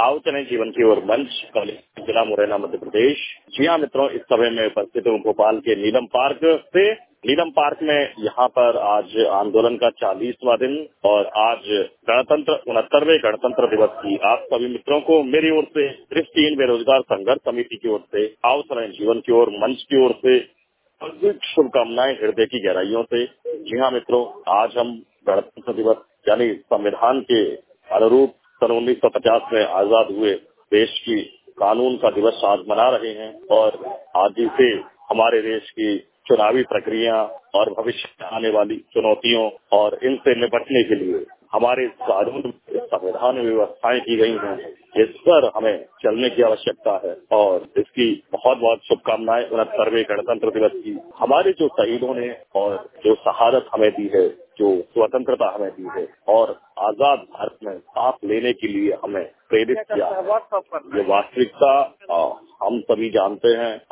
आओ चले जीवन की ओर मंच जिला मुरैना मध्य प्रदेश। जी हाँ मित्रों, इस समय में उपस्थित हूँ भोपाल के नीलम पार्क से। नीलम पार्क में यहाँ पर आज आंदोलन का 40वां दिन और आज 69वें गणतंत्र दिवस की आप सभी मित्रों को मेरी ओर से दृष्टिहीन बेरोजगार संघर्ष समिति की ओर से, आओ चले जीवन की ओर मंच की ओर से शुभकामनाएं हृदय की गहराइयों से। जी हाँ मित्रों, आज हम गणतंत्र दिवस यानी संविधान के अनुरूप सन 1950 में आजाद हुए देश की कानून का दिवस आज मना रहे हैं और आज से हमारे देश की चुनावी प्रक्रिया और भविष्य में आने वाली चुनौतियों और इनसे निपटने के लिए हमारे कानून संविधान में व्यवस्थाएं की गई हैं, इस पर हमें चलने की आवश्यकता है और इसकी बहुत बहुत शुभकामनाएं 69वें गणतंत्र दिवस की। हमारे जो शहीदों ने और जो शहादत हमें दी है, जो स्वतंत्रता हमें दी है और आजाद भारत में सांस लेने के लिए हमें प्रेरित किया है, ये वास्तविकता हम सभी जानते हैं।